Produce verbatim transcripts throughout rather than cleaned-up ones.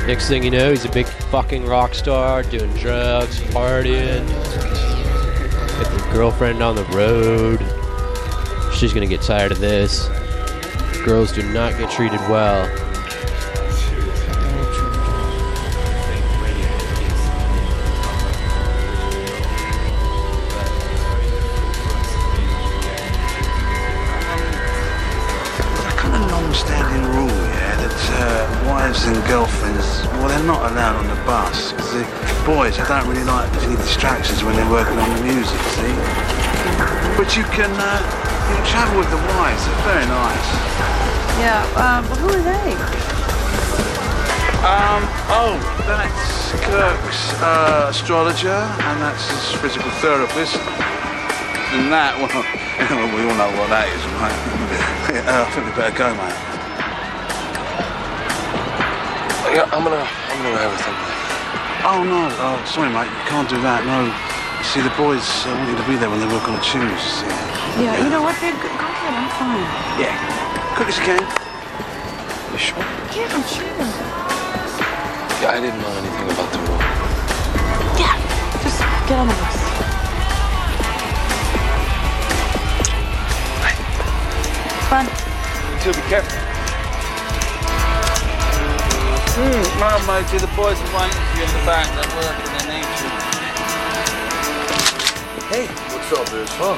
Next thing you know, he's a big fucking rock star, doing drugs, partying. Get the girlfriend on the road. She's gonna get tired of this. Girls do not get treated well. And girlfriends, well, they're not allowed on the bus because the boys, they don't really like any distractions when they're working on the music, see? But you can, uh, you can travel with the wives, they're very nice. Yeah, um, well, who are they? Um, oh, that's Kirk's uh, astrologer, and that's his physical therapist. And that, well, we all know what that is, right? uh, I think we better go, mate. Yeah, I'm gonna, I'm gonna go everything. Oh no, oh sorry mate, you can't do that, no. You see, the boys uh, want you to be there when they work on the tunes, see? Yeah, you know what, babe, go ahead, I'm fine. Yeah, quick as you can. You sure? Yeah, I'm sure. Yeah, I didn't know anything about the rule. Yeah, just get on the bus. Right. Fun. You too, be careful. Hmm, well, matey, the boys are waiting for you in the back. They're working, they need you. Hey, what's up, dude? Huh?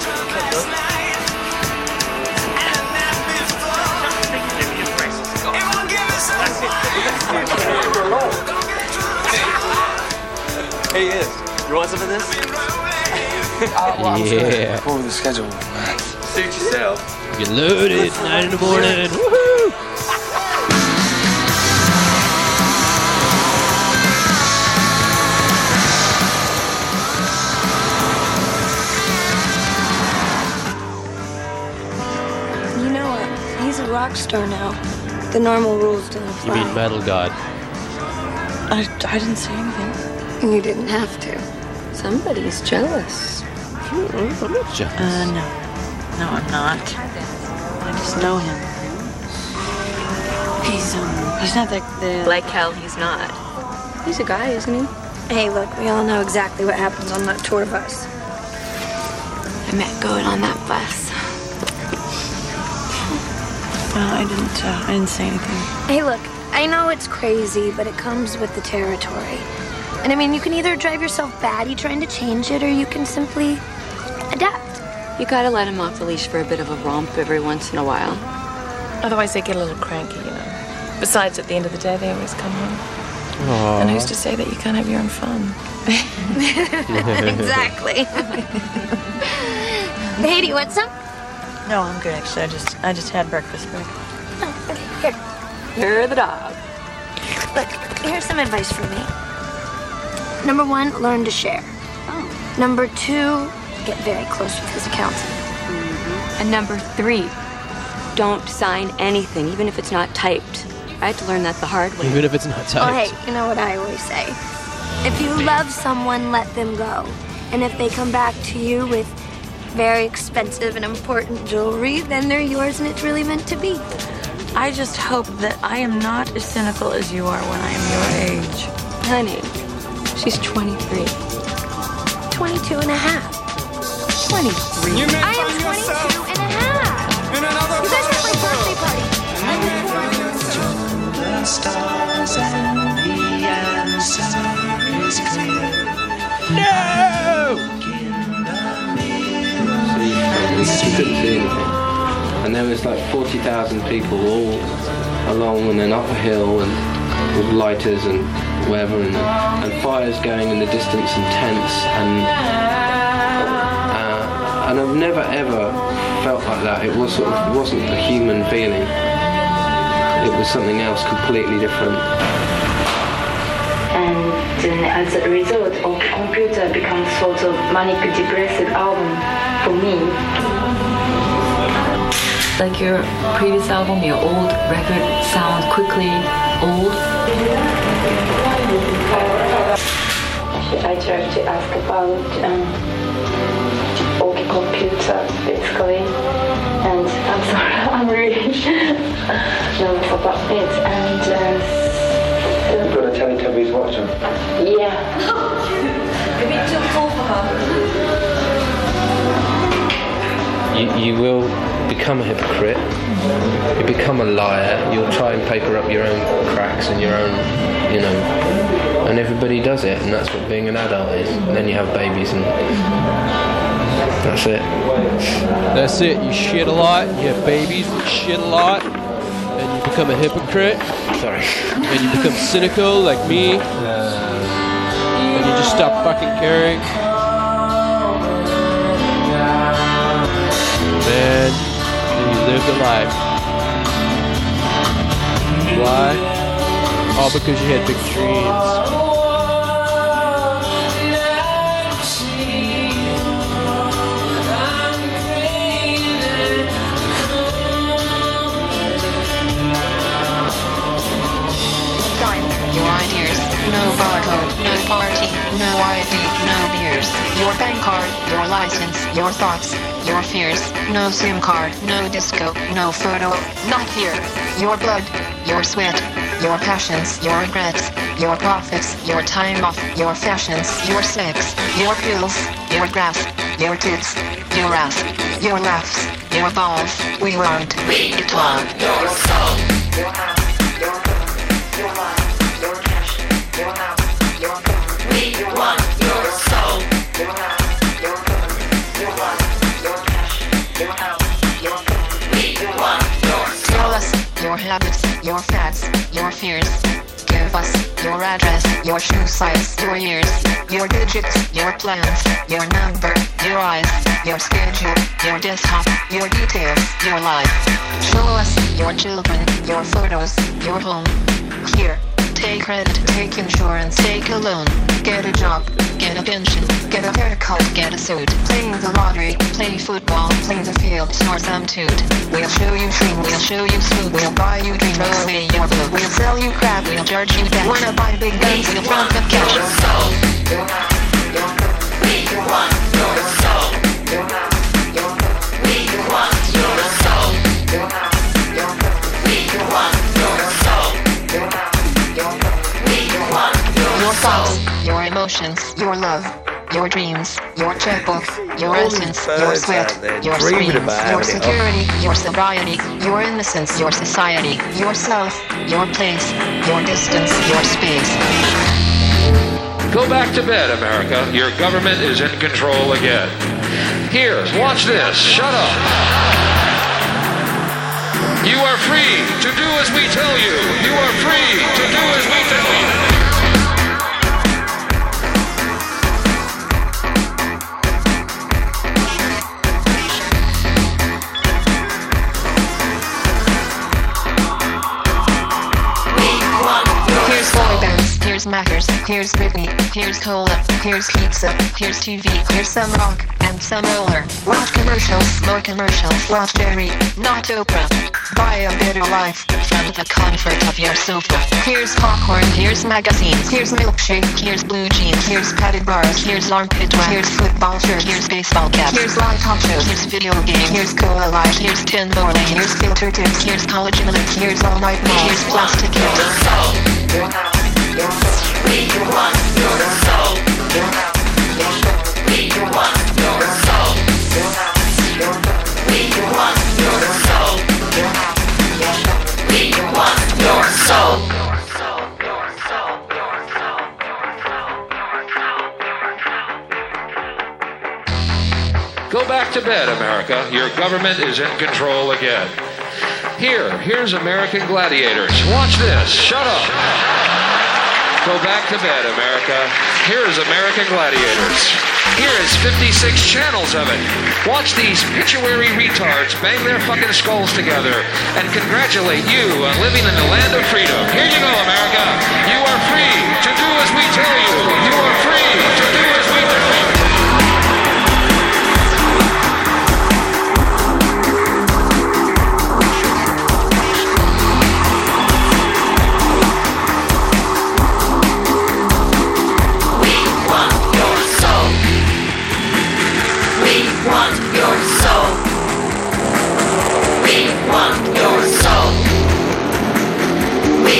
Hey, he is. You want some of this? uh, well, I'm yeah. Before the schedule. Suit yourself. Get loaded, nine in the morning. Woohoo! He's a rock star now. The normal rules don't apply. You mean Metal God? I, I didn't say anything. You didn't have to. Somebody's jealous. I'm not jealous. Uh, no. No, I'm not. I just know him. He's, um, he's not that... The... Like hell, he's not. He's a guy, isn't he? Hey, look, we all know exactly what happens on that tour bus. I met going on that bus. Well, I didn't, uh, I didn't say anything. Hey, look, I know it's crazy, but it comes with the territory. And I mean, you can either drive yourself batty trying to change it, or you can simply adapt. You gotta let him off the leash for a bit of a romp every once in a while. Otherwise, they get a little cranky, you know. Besides, at the end of the day, they always come home. Aww. And who's to say that you can't have your own fun? Exactly. Hey, do you want some? No, I'm good, actually. I just, I just had breakfast break. Oh, okay, here. You're the dog. Look, here's some advice from me. Number one, learn to share. Oh. Number two, get very close with his accountant. Mm-hmm. And number three, don't sign anything, even if it's not typed. I had to learn that the hard way. Even if it's not typed. Oh, hey, you know what I always say. If you love someone, let them go. And if they come back to you with very expensive and important jewelry, then they're yours and it's really meant to be. I just hope that I am not as cynical as you are when I am your age. Honey, she's twenty-three. twenty-two and a half. twenty-three. I am twenty-two and a half. You guys are at my birthday party. The stars and the answer is clear. No! You couldn't see anything. And there was like forty thousand people all along and then up a hill and with lighters and whatever and, and fires going in the distance and tents and uh, and I've never ever felt like that. It was sort of, it wasn't a human feeling. It was something else completely different. And then as a result of Computer becomes sort of manic depressive album for me. Like your previous album, your old record sound quickly old? I tried to ask about um, OK Computer, basically. And I'm sorry, I'm really nervous about it. And uh, Louise Watson. Yeah. Maybe too cool for her. You, you will become a hypocrite. You become a liar. You'll try and paper up your own cracks and your own, you know, and everybody does it, and that's what being an adult is. And then you have babies, and that's it. That's it. You shit a lot. You have babies that shit a lot, and you become a hypocrite. Sorry. And you become cynical like me, and you just stop fucking caring. Man, you lived a life. Why? All because you had big dreams. Your ideas, no barcode, no party, no I D, no beers. Your bank card, your license, your thoughts, your fears. No SIM card, no disco, no photo, not here. Your blood, your sweat, your passions, your regrets, your profits, your time off, your fashions, your sex, your pills, your grass, your tits, your ass, your laughs, your balls. We want, we want your soul. Your house, your home, your life. We want your soul. Your house, your home, your life, your cash, your house, your home. We want your soul. Tell us your habits, your fads, your fears. Give us your address, your shoe size, your years, your digits, your plans, your number, your eyes, your schedule, your desktop, your details, your life. Show us your children, your photos, your home. Here. Take rent, take insurance, take a loan. Get a job, get a pension, get a haircut, get a suit. Playing the lottery, play football, play the field, snore some toot. We'll show you dream, we'll show you food, we'll buy you dream, throw away your blue. We'll sell you crap, we'll charge you back. Wanna buy big guns, we'll front the cash. Your soul, your house, your home. We want your soul. Your house, your home. We want your soul. Your house, your home. We want your soul. Your house. Your thoughts, your emotions, your love, your dreams, your checkbook, your essence, your sweat, your screams, your security, your sobriety, your innocence, your society, yourself, your place, your distance, your space. Go back to bed, America. Your government is in control again. Here, watch this. Shut up. You are free to do as we tell you. You are free to do as we tell you. Here's boy bands, here's Mackers, here's Britney, here's Cola, here's pizza, here's T V, here's some rock and some roller. Watch commercials, more commercials, watch Jerry, not Oprah. Buy a better life from the comfort of your sofa. Here's popcorn, here's magazines, here's milkshake, here's blue jeans, here's padded bars, here's armpit wax, here's football shirt, here's baseball cap, here's live talk shows, here's video games, here's cola light, here's tin bowling, here's filter tips, here's college minutes, here's all night mall, here's plastic hips. Your house, your home. We want your soul. Your house, your home. We want your soul. Your house, your home. We want your soul. Your house, your home. We want your soul. Go back to bed, America. Your government is in control again. Here, here's American Gladiators. Watch this. Shut up. Go back to bed, America. Here is American Gladiators. Here is fifty-six channels of it. Watch these pituitary retards bang their fucking skulls together and congratulate you on living in the land of freedom. Here you go, America. You are free to do as we tell you. You are free to do as we tell you. We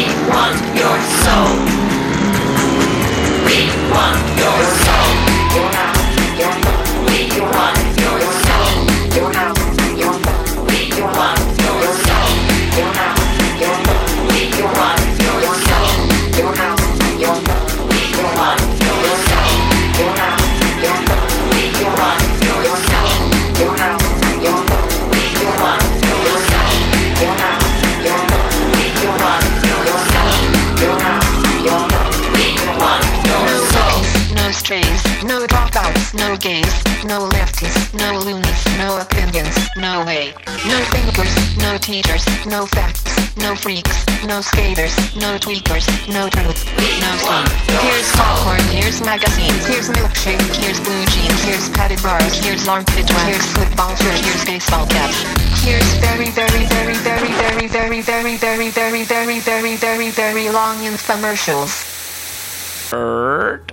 gays, no lefties, no loonies, no opinions, no way. No thinkers, no teachers, no facts, no freaks, no skaters, no tweakers, no truth, no sleep. Here's popcorn, here's magazines, here's milkshake, here's blue jeans, here's padded bars, here's armpit wax, here's football shirt, here's baseball caps. Here's very, very, very, very, very, very, very, very, very, very, very, very, very long infomercials. Ert.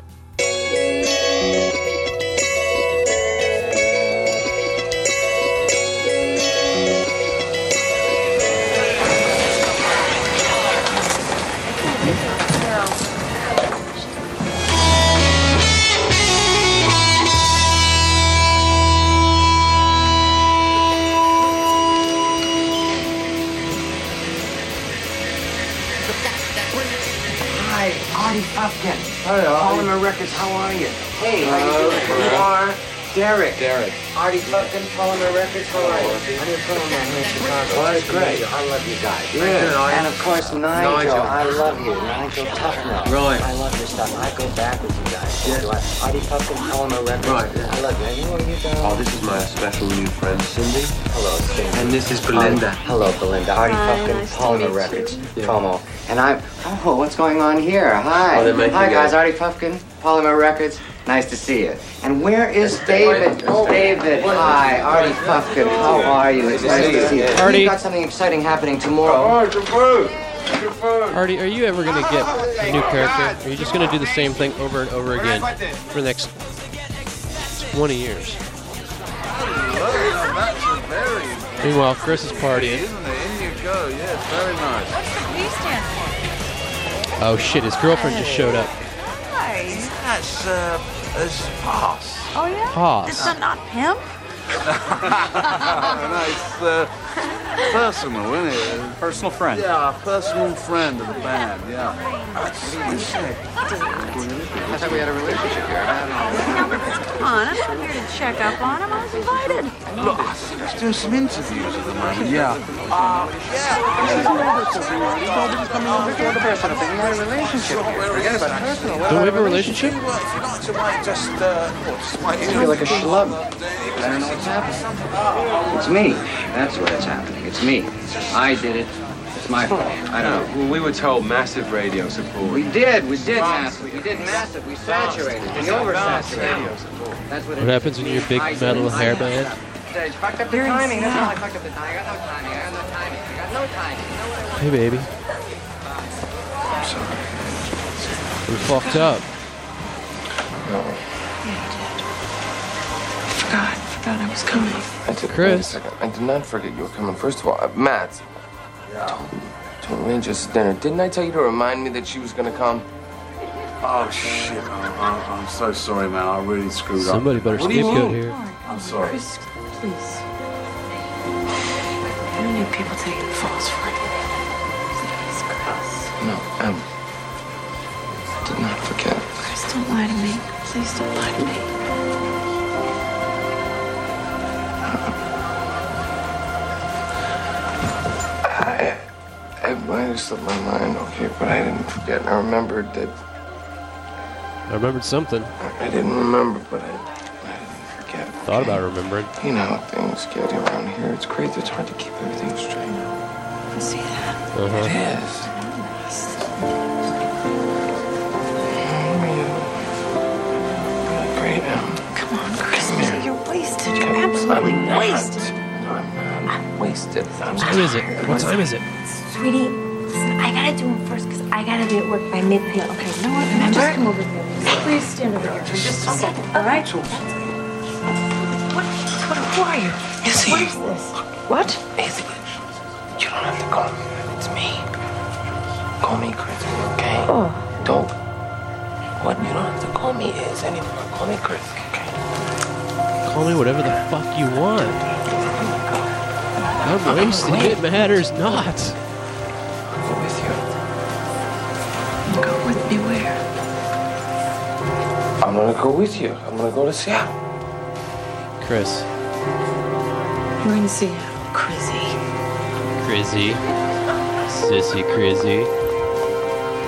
Artie Puffkin. Polymer Records, how are you? Hey, how you doing? You are Derek. Derek. Artie Puffkin, Polymer Records, how are you? I'm your friend man here in Chicago. Oh, that's great. I love you guys. Yeah. And of course, Nigel. Nigel. I love you. Nigel Tufnell. Right. I love your stuff. I go back with you guys. Yes. Do I? Artie Puffkin, Polymer Records. Right. I love you. You know you guys. Oh, this is my special new friend, Cindy. Hello, Cindy. And this is Belinda. Um, hello, Belinda. Artie Hi, Puffkin, nice to Polymer meet you. Records. Yeah. Como. And I'm. Oh, what's going on here? Hi. Oh, they're making Hi, guys. a- Artie Puffkin, Polymer Records. Nice to see you. And where is David? David, hi. Artie Puffkin, how are you? It's nice to see you. Artie. We've got something exciting happening tomorrow. Artie, are you ever going to get a new character? Or are you just going to do the same thing over and over again for the next twenty years? Meanwhile, Chris is partying. Isn't it? In you go. Yeah, it's very nice. What's the P stand for? Oh shit, his girlfriend just showed up. Hi. That's, uh, that's Pass. Oh, yeah? Pass. Is that not pimp? No, it's uh, personal, isn't it? Personal friend. Yeah, a personal friend of the band, yeah. I thought we had a relationship here. Come on, I'm not here to check up on him. I was invited. Look, I think he's doing some interviews at the moment, yeah. Uh, The personal thing. We had a relationship here. Forget about it. Personal. Don't we have a relationship? If you'd like to wait, just, uh, well, just wait. I feel like a schlub. I don't know what's happening. It's me. That's what it's happening. It's me. I did it. It's my fault. I don't know. Well, we were told massive radio support. We did. We did massive. We did massive. We saturated. We oversaturated. That's what it What happens when you're a big metal hair band? I fucked up the timing. That's all I fucked up the timing. I got no timing. I got no timing. I got no timing. You know what I Hey, baby. I'm sorry. We fucked up. No. Forgot, forgot I was coming. I did, Chris. wait a second. I did not forget you were coming. First of all, uh, Matt. Yeah. Don't arrange us dinner. Didn't I tell you to remind me that she was going to come? Oh, shit. I'm, I'm, I'm so sorry, man. I really screwed Somebody up. better What do you scapegoat mean? here. I'm sorry. Chris, please. I don't need people taking false for it. Please, Chris. No, Em. I did not forget. Chris, don't lie to me. Please don't lie to me. I, I might have slipped my mind, okay, but I didn't forget. And I remembered that. I remembered something. I didn't remember, but I, I didn't forget. Thought about remembering. You know how things get around here. It's crazy. It's hard to keep everything straight. I can see that. Uh-huh. It is. You're great, Em. Come on, Chris. Come here. You're wasted. You're absolutely I'm not. wasted. No, I'm not. I'm wasted. I'm What time is it? What time is it? Sweetie, listen, I gotta do them first because I gotta be at work by midnight. Okay, you know what? Remember? Just come over here. Please stand over here for just a second, all right? What? What? Who are you? Izzy. What is this? What? Izzy, you don't have to call me that. It's me. Call me Chris, okay? Oh. Don't. What? You don't have to call me Iz anymore. Call me Chris, okay? Call me whatever the fuck you want. I'm wasted. It matters not. I'll go with you. Go with me where? I'm gonna go with you. I'm gonna go to Seattle. Chris. We're in Seattle. Chrissy. Crizzy. Sissy Crizzy.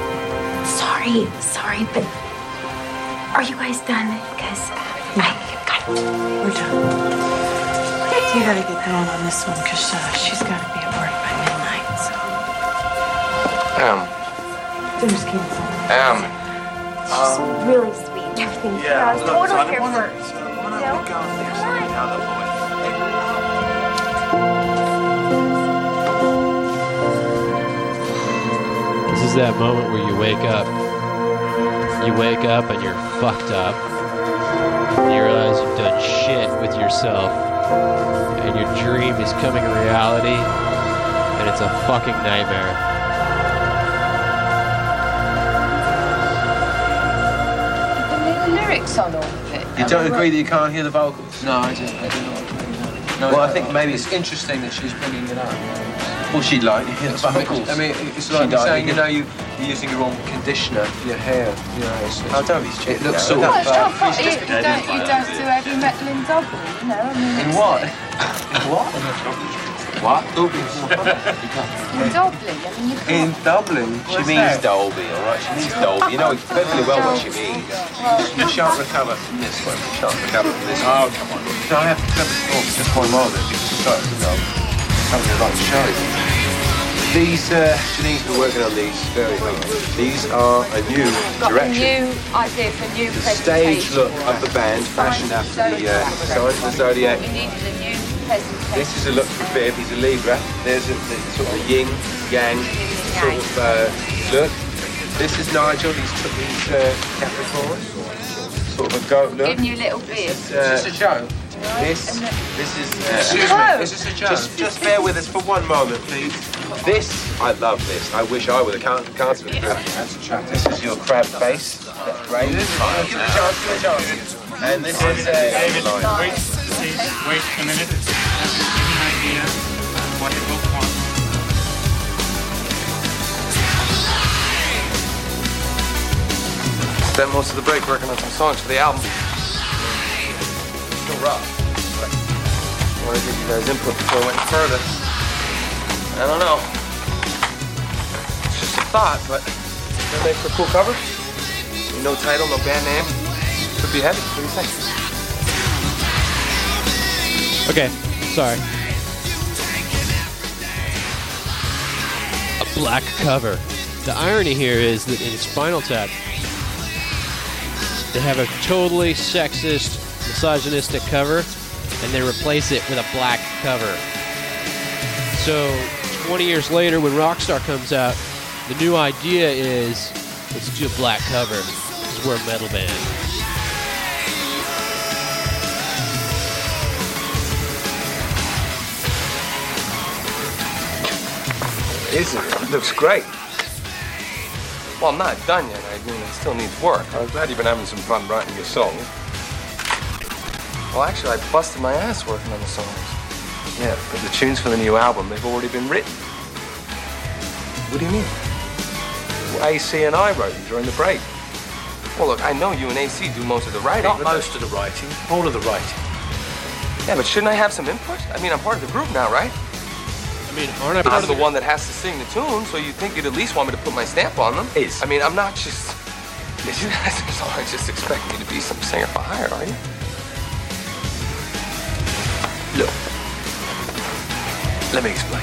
Sorry, sorry, but are you guys done? Because I We're done. You gotta get going on this one, because uh, she's gotta be at work by midnight, so. Em. Dinner's canceled. Em. She's really sweet. Everything's Yeah, I was look, totally Simon, here why for don't- why don't we go and fix the other boy? This is that moment where you wake up. You wake up and you're fucked up. And you realize you've done shit with yourself. And your dream is coming reality. And it's a fucking nightmare. The lyrics on all of it. You don't agree that you can't hear the vocals? No, I just, I do not. No, well, I think maybe it's interesting that she's bringing it up. Well, she'd like to hear the vocals. I mean, it's like She'd you're like saying, to you know, you, you're using your own conditioner for your hair. You know, it's, it's, Oh, don't be stupid. it looks No, sort no, of. Well, it's not Uh, fu- you, you don't, you don't do heavy metal in double, you know. I mean, In it's- what? What? what? In Dublin, I mean, you In can't. Dublin? She What's means that? Dolby, all right? She means Dolby. You know perfectly well what she means. You shan't recover from this one. You shan't recover from this one. Oh, come on. No, I have to cover the talk just one moment because it's got to go. Something I'd like to show you. These, uh, Janine's been working on these very hard. These are a new Got a direction. new idea for new The presentation. stage look of the band, fashioned after the uh, Signs of the Zodiac. We needed a new presentation. This is a look for Viv, he's a Libra. There's a the, sort of a yin, yang sort of uh, look. This is Nigel, he's took these uh, Capricorns, sort of a goat look. Giving you a little beard. Uh, is this a show? This, this is, uh, excuse No. me, is this a joke? Just, just bear with us for one moment, please. This, I love this. I wish I were the can- cancer. That's a track. This is your crab face. That's great. Give it a chance, give it a chance. And this is, uh, David, wait, please, wait a minute. Just give me an idea of what it will want. Spent most of the break working on some songs for the album. Still rough. But I want to give you guys input before I went further. I don't know. It's just a thought, but that makes for a cool cover. No title, no band name. Could be heavy. What do you think? Okay, sorry. A black cover. The irony here is that in Spinal Tap, they have a totally sexist, misogynistic cover, and they replace it with a black cover. So, twenty years later, when Rockstar comes out, the new idea is, let's do a black cover, because we're a metal band. Isn't it? It looks great. Well, I'm not done yet. I mean, it still needs work. I'm glad you've been having some fun writing your songs. Well, actually, I busted my ass working on the songs. Yeah, but the tunes for the new album, they've already been written. What do you mean? Well, A C and I wrote them during the break. Well, look, I know you and A C do most of the writing. Not most of the writing, all of the writing. Yeah, but shouldn't I have some input? I mean, I'm part of the group now, right? I mean, aren't I part I'm of the the one that has to sing the tune, so you'd think you'd at least want me to put my stamp on them. Is. I mean, I'm not just... You guys don't just expect me to be some singer for hire, are you? Look. Let me explain.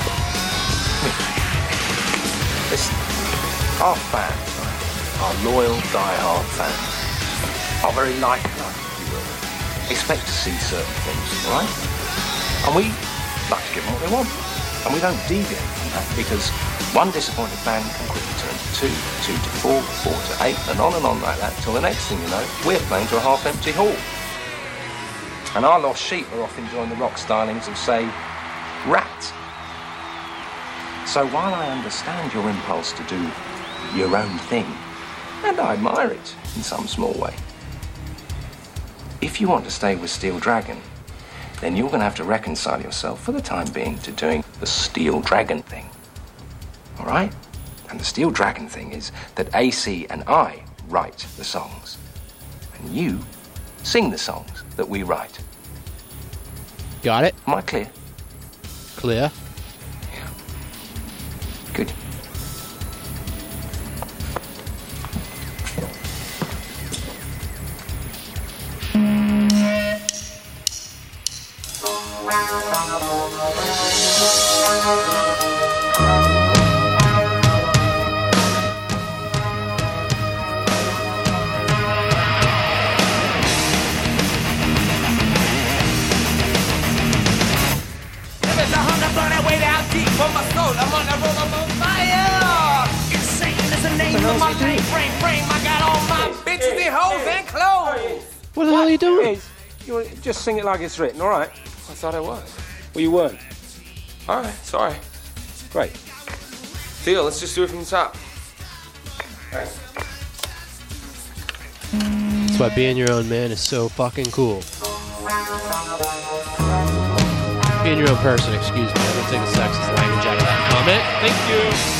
Listen. Our fans, right? Our loyal, die-hard fans, are very like-like, if you will. Expect to see certain things, all right? And we like to give them what they want. And we don't deviate from that because one disappointed fan can quickly turn to two, two to four, four to eight, and on and on like that, till the next thing you know, we're playing to a half-empty hall. And our lost sheep are off enjoying the rock stylings of, say, Rat. So while I understand your impulse to do your own thing, and I admire it in some small way, if you want to stay with Steel Dragon, then you're going to have to reconcile yourself for the time being to doing the Steel Dragon thing. All right? And the Steel Dragon thing is that A C and I write the songs. And you sing the songs that we write. Got it? Am I clear? Clear. Yeah. Good. What the hell are you doing? You just sing it like it's written, all right? I thought I was. Well, you weren't. All right, sorry. Great. Theo, let's just do it from the top. Thanks. That's why being your own man is so fucking cool. Being your own person, excuse me. I'm gonna take the sexist language out of that comment. Thank you.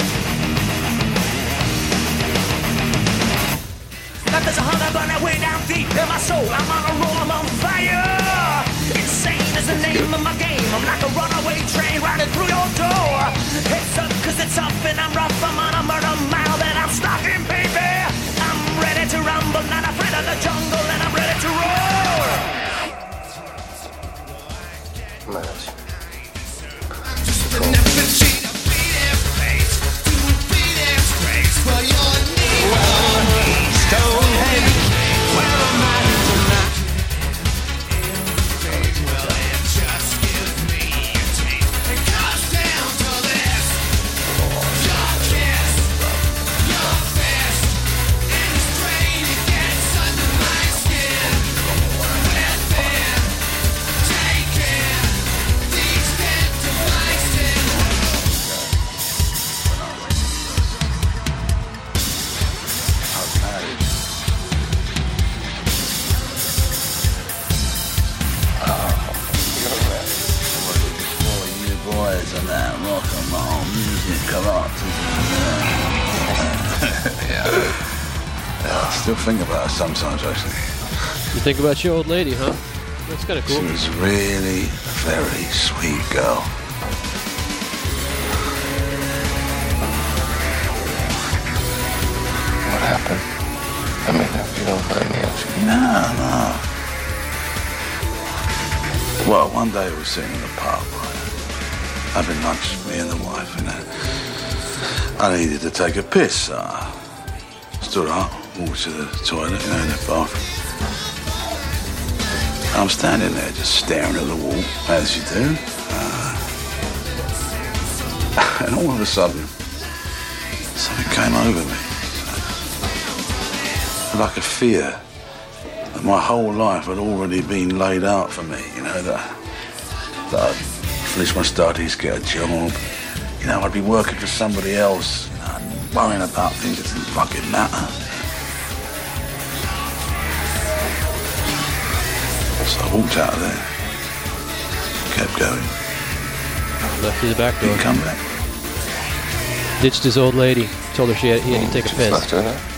Like there's a hunger burning way down deep in my soul. I'm on a roll, I'm on fire. Insane is the name of my game. I'm like a runaway train riding through your door. It's up cause it's up and I'm rough. I'm on a murder mile that I'm stalking, baby. I'm ready to rumble, not afraid of the jungle, and I'm ready to roar. Matt. Still think about her sometimes, actually. You think about your old lady, huh? That's kind of cool. She was really a very sweet girl. What happened? I mean, if you don't mind me asking. No, no. Well, one day we were sitting in the pub, right, having lunch, me and the wife, you know. I needed to take a piss, so I stood up, walked to the toilet, you know, in the bathroom. I'm standing there just staring at the wall, as you do. Uh, and all of a sudden, something came over me. Like a fear that my whole life had already been laid out for me, you know, that, that I'd finish my studies, get a job, you know, I'd be working for somebody else, you know, worrying about things that didn't fucking matter. So I walked out of there, kept going. Left through the back door. Didn't come back. Ditched his old lady. Told her she had, he had to take a piss. Left her there?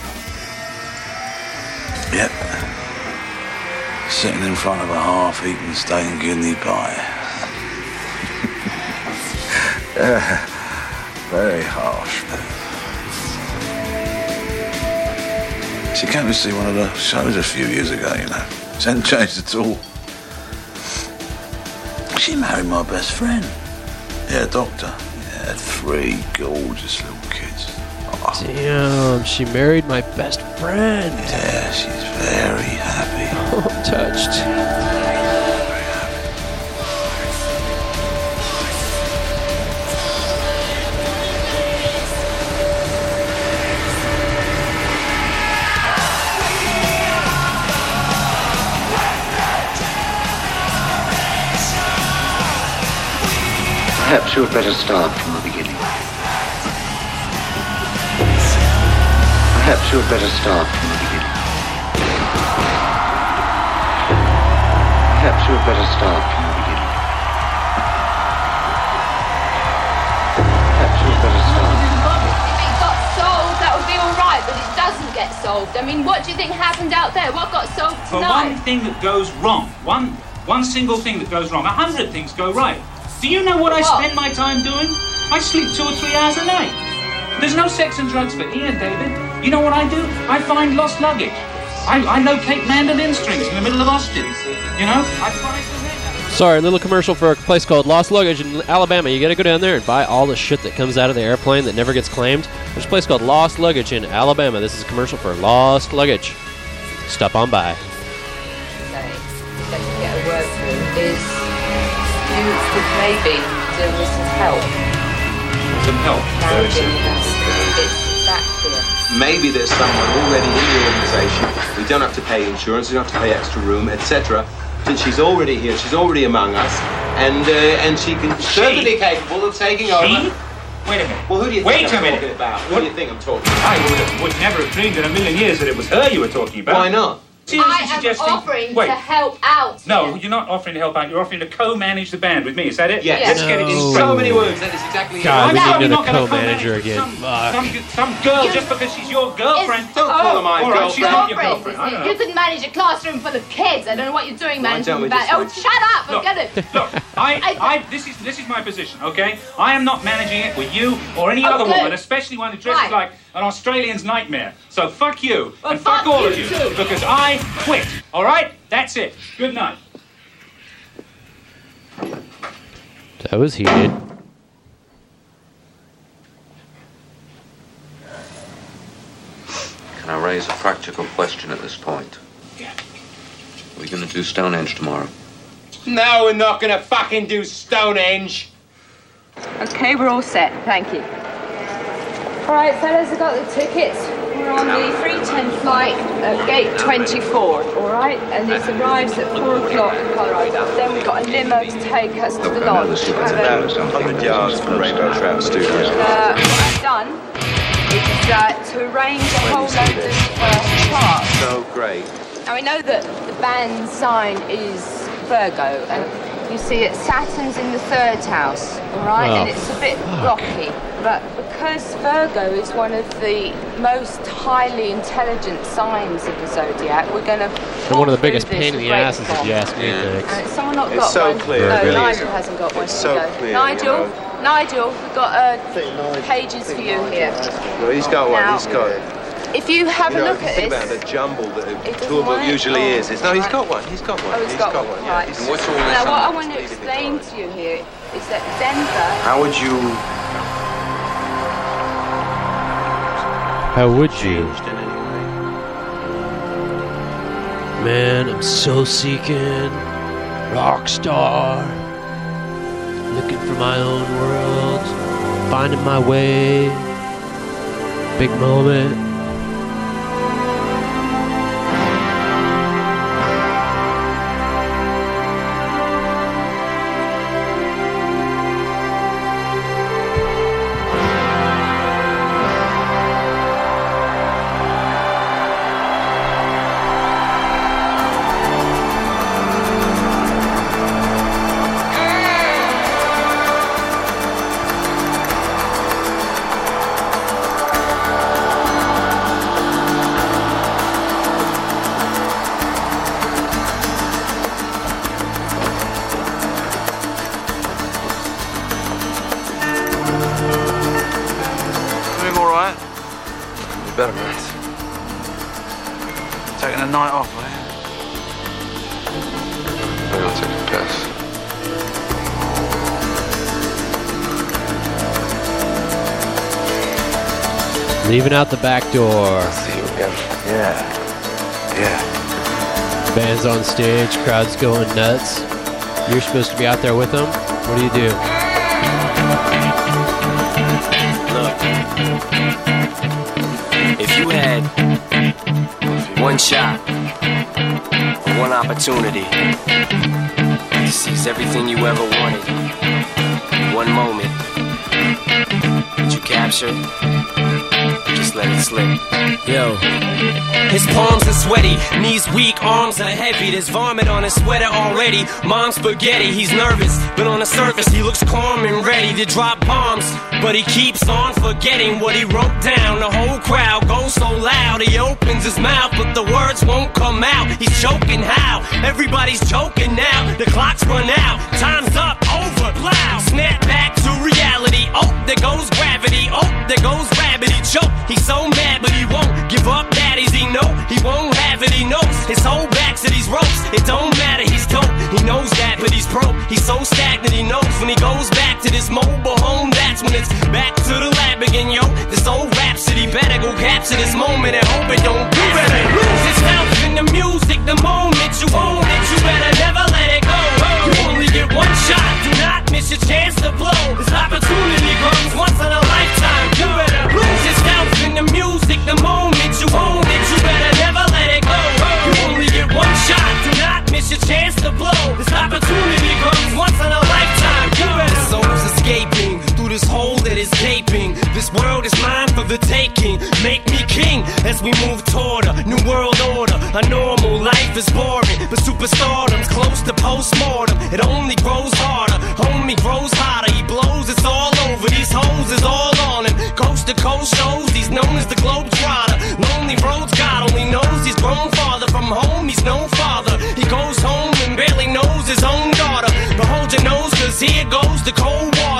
Yep. Sitting in front of a half-eaten stained kidney pie. Yeah, very harsh. She came to see one of the shows a few years ago, you know. She hadn't changed at all. She married my best friend. Yeah, doctor. Yeah, three gorgeous little kids. Oh. Damn, she married my best friend. Yeah, she's very happy. Oh, I'm touched. Perhaps you had better start from the beginning. Perhaps you had better start from the beginning. Perhaps you had better start from the beginning. Perhaps you had better start. If it got solved, that would be all right, but it doesn't get solved. I mean, what do you think happened out there? What got solved For tonight? one thing that goes wrong, one one single thing that goes wrong, a hundred things go right. Do you know what I What? spend my time doing? I sleep two or three hours a night. There's no sex and drugs for Ian, David. You know what I do? I find lost luggage. I, I locate mandolin strings in the middle of Austin. You know? I find Sorry, a little commercial for a place called Lost Luggage in Alabama. You gotta go down there and buy all the shit that comes out of the airplane that never gets claimed. There's a place called Lost Luggage in Alabama. This is a commercial for Lost Luggage. Stop on by. Say, that you get a word through is you could maybe do with some help. Some help. Managing that. It's back here. Maybe there's someone already in the organisation. We don't have to pay insurance, we don't have to pay extra room, et cetera. Since she's already here, she's already among us, and uh, and she can She? certainly capable of taking She? over. Wait a minute. Well, who do you Wait think a I'm minute. talking about? Who do you think I'm talking about? I would, have, would never have dreamed in a million years that it was her you were talking about. Why not? Seriously I am suggesting- offering Wait. to help out. No, you're not offering to help out. You're offering to co-manage the band with me. Is that it? Yes. Let's get it in No. straight. So many words, that is exactly God, it. we I'm need certainly another not gonna co-manager co-manage again. Some, Fuck. some, some girl just because she's your girlfriend. It's- Don't call her my all right, she's girlfriend. not your Girlfriend, girlfriend. I isn't don't it? know. You could manage a classroom full of kids. I don't know what you're doing Why managing don't we the band. just Oh, switch? shut up! Look, Forget it. Look, I, I, this is this is my position, okay? I am not managing it with you or any Oh, other good. woman, especially one who dresses Right. like an Australian's nightmare. So fuck you Well, and fuck, fuck all you of you too. because I quit. All right? That's it. Good night. That was heated. Can I raise a practical question at this point? Yeah. Are we going to do Stonehenge tomorrow? No, we're not gonna fucking do Stonehenge. Okay, we're all set. Thank you. All right, fellas, I got the tickets. We're on the three ten flight at gate twenty-four, all right? And it arrives at four o'clock. Then we've got a limo to take us to the lodge. About one hundred yards from Rainbow Trout Studios. Uh, what I've done is uh, to arrange a whole load of uh, charts. So great. Now, we know that the band sign is Virgo, and you see it, Saturn's in the third house, all right? Oh, and it's a bit rocky. But because Virgo is one of the most highly intelligent signs of the zodiac, we're going to. And one of the biggest pain in the asses, if you ask me. Yeah. Thanks. And someone not It's got so one. clear, No, it really Nigel is. hasn't got one. It's Here so you go. clear, Nigel, you know. Nigel, we've got uh, pages for you here. Well, he's got one. Now, He's got it. If you have You a know, look if at you think this. about the jumble that a It tour book doesn't usually work. is. It's, no, he's Right. got one. He's got one. Oh, he's got one, one. right. Yeah. And what's all this Now, what I on? want to explain to you here is that Denver. How would you How would you? changed in any way? Man, I'm so seeking. Rock star. Looking for my own world. Finding my way. Big moment. Doing all right? You better not. Taking a night off, eh? Maybe I'll take a piss. Leaving out the back door. See you again. Yeah. Yeah. Band's on stage. Crowd's going nuts. You're supposed to be out there with them. What do you do? If you had one shot, one opportunity to seize everything you ever wanted, one moment that you captured, just let it slip. Yo. His palms are sweaty, knees weak, arms are heavy. There's vomit on his sweater already. Mom's spaghetti, he's nervous, but on the surface he looks calm and ready to drop bombs. But he keeps on forgetting what he wrote down. The whole crowd goes so loud, he opens his mouth, but the words won't come out. He's choking how? Everybody's joking now. The clock's run out, time's up, over, loud. Snap back to reality. Oh, there goes gravity. Oh, there goes gravity. Choke. He's so mad, but he won't give up. Daddies, he know he won't have it. He knows his whole back to these ropes. It don't matter, he's dope. He knows that, but he's broke. He's so stagnant, he knows when he goes back to this mobile home, that's when it's back to the lab again, yo. This old rhapsody better go capture this moment and hope it don't do better. Lose itself in the music the moment you own it. You better never let it go. You only get one shot. Do not miss your chance to blow. This opportunity comes once in a lifetime. You better lose yourself in the music the moment you own it. You better never let it go. You only get one shot. Do not miss your chance to blow. This opportunity comes once in a lifetime. You better. Souls escaping through this hole that is gaping. This world is mine for the taking. Make me king as we move toward a new world order. A normal life is boring, but superstardom's close to postmortem. It only grows harder, homie grows hotter. He blows, it's all over. These hoes is all on him. Coast to coast shows, he's known as the Globetrotter. Lonely roads, God only knows he's grown.